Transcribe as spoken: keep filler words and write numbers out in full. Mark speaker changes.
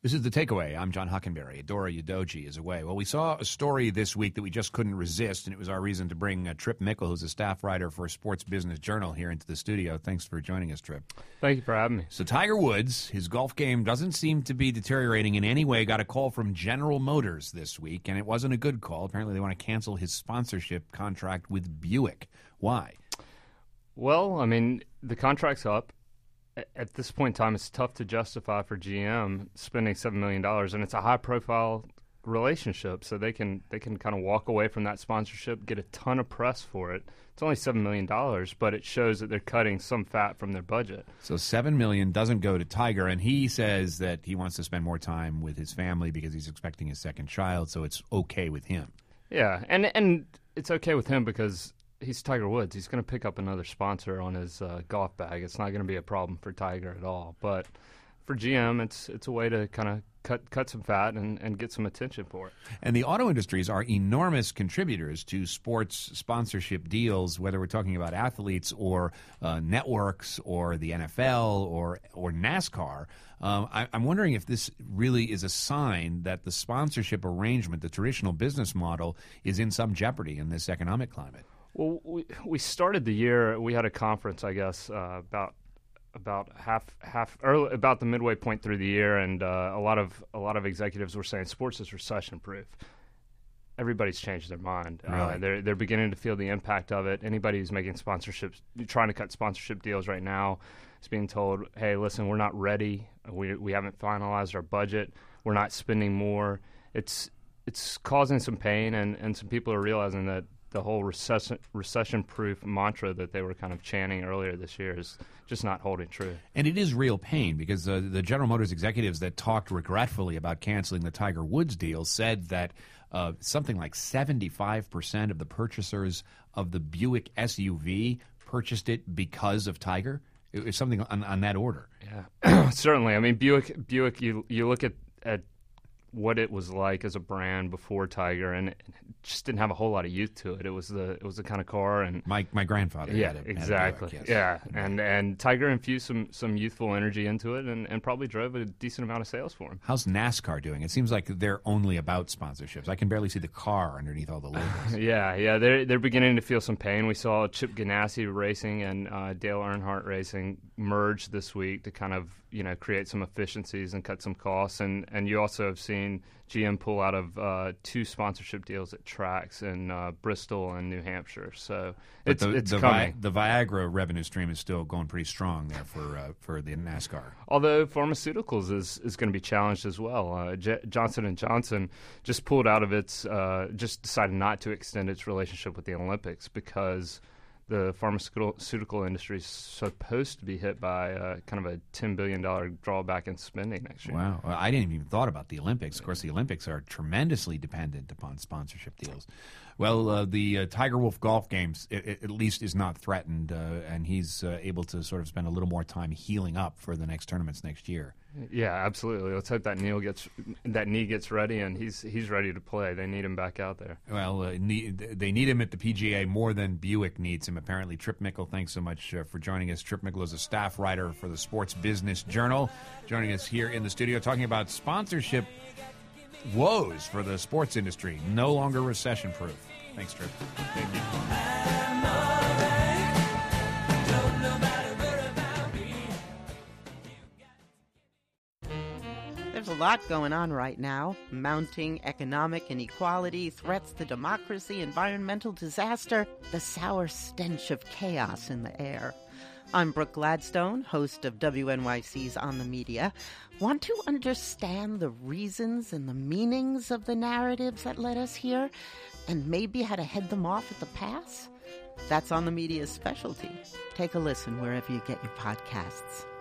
Speaker 1: This is The Takeaway. I'm John Hockenberry. Adora Yadoji is away. Well, we saw a story this week that we just couldn't resist, and it was our reason to bring uh, Trip Mickle, who's a staff writer for Sports Business Journal, here into the studio. Thanks for joining us, Trip.
Speaker 2: Thank you for having me.
Speaker 1: So Tiger Woods, his golf game doesn't seem to be deteriorating in any way, got a call from General Motors this week, and it wasn't a good call. Apparently they want to cancel his sponsorship contract with Buick. Why?
Speaker 2: Well, I mean, the contract's up. At this point in time, it's tough to justify for G M spending seven million dollars, and it's a high-profile relationship, so they can they can kind of walk away from that sponsorship, get a ton of press for it. It's only seven million dollars, but it shows that they're cutting some fat from their budget.
Speaker 1: So seven million dollars doesn't go to Tiger, and he says that he wants to spend more time with his family because he's expecting his second child, so it's okay with him.
Speaker 2: Yeah, and and it's okay with him because he's Tiger Woods. He's going to pick up another sponsor on his uh, golf bag. It's not going to be a problem for Tiger at all. But for G M, it's it's a way to kind of cut cut some fat and, and get some attention for it.
Speaker 1: And the auto industries are enormous contributors to sports sponsorship deals, whether we're talking about athletes or uh, networks or the N F L or, or NASCAR. Um, I, I'm wondering if this really is a sign that the sponsorship arrangement, the traditional business model, is in some jeopardy in this economic climate.
Speaker 2: Well, we we started the year. We had a conference, I guess, uh, about about half half early, about the midway point through the year, and uh, a lot of a lot of executives were saying sports is recession proof. Everybody's changed their mind.
Speaker 1: Really?
Speaker 2: Uh, they're they're beginning to feel the impact of it. Anybody who's making sponsorships, trying to cut sponsorship deals right now, is being told, "Hey, listen, we're not ready. We we haven't finalized our budget. We're not spending more." It's it's causing some pain, and, and some people are realizing that the whole recession recession-proof mantra that they were kind of chanting earlier this year is just not holding true.
Speaker 1: And it is real pain because uh, the General Motors executives that talked regretfully about canceling the Tiger Woods deal said that uh, something like seventy-five percent of the purchasers of the Buick S U V purchased it because of Tiger. It was something on, on that order.
Speaker 2: Yeah, certainly. I mean, Buick, Buick. You you look at, at what it was like as a brand before Tiger, and it just didn't have a whole lot of youth to it. It was the it was the kind of car, and
Speaker 1: my my grandfather
Speaker 2: yeah,
Speaker 1: had a,
Speaker 2: exactly,
Speaker 1: had a Buick, yes.
Speaker 2: yeah, and and Tiger infused some some youthful energy into it, and, and probably drove a decent amount of sales for him.
Speaker 1: How's NASCAR doing? It seems like they're only about sponsorships. I can barely see the car underneath all the logos.
Speaker 2: yeah, yeah, they're they're beginning to feel some pain. We saw Chip Ganassi Racing and uh, Dale Earnhardt Racing merge this week to kind of you know create some efficiencies and cut some costs, and and you also have seen G M pull out of uh, two sponsorship deals at tracks in uh, Bristol and New Hampshire. So
Speaker 1: but
Speaker 2: it's,
Speaker 1: the,
Speaker 2: it's
Speaker 1: the
Speaker 2: coming.
Speaker 1: Vi- the Viagra revenue stream is still going pretty strong there for uh, for the NASCAR.
Speaker 2: Although pharmaceuticals is, is going to be challenged as well. Uh, J- Johnson and Johnson just pulled out of its, uh, just decided not to extend its relationship with the Olympics because the pharmaceutical industry is supposed to be hit by uh, kind of a ten billion dollars drawback in spending next year.
Speaker 1: Wow. Well, I didn't even thought about the Olympics. Of course, the Olympics are tremendously dependent upon sponsorship deals. Well, uh, the uh, Tiger Wolf golf games, it, it, at least, is not threatened, uh, and he's uh, able to sort of spend a little more time healing up for the next tournaments next year.
Speaker 2: Yeah, absolutely. Let's hope that knee gets that knee gets ready, and he's he's ready to play. They need him back out there.
Speaker 1: Well, uh, need, they need him at the P G A more than Buick needs him, apparently. Trip Mickle, thanks so much uh, for joining us. Trip Mickle is a staff writer for the Sports Business Journal, joining us here in the studio, talking about sponsorship woes for the sports industry. No longer recession-proof. Thanks, Trip.
Speaker 2: Thank you.
Speaker 3: There's a lot going on right now. Mounting economic inequality, threats to democracy, environmental disaster, the sour stench of chaos in the air. I'm Brooke Gladstone, host of W N Y C's On the Media. Want to understand the reasons and the meanings of the narratives that led us here, and maybe how to head them off at the pass? That's On the Media's specialty. Take a listen wherever you get your podcasts.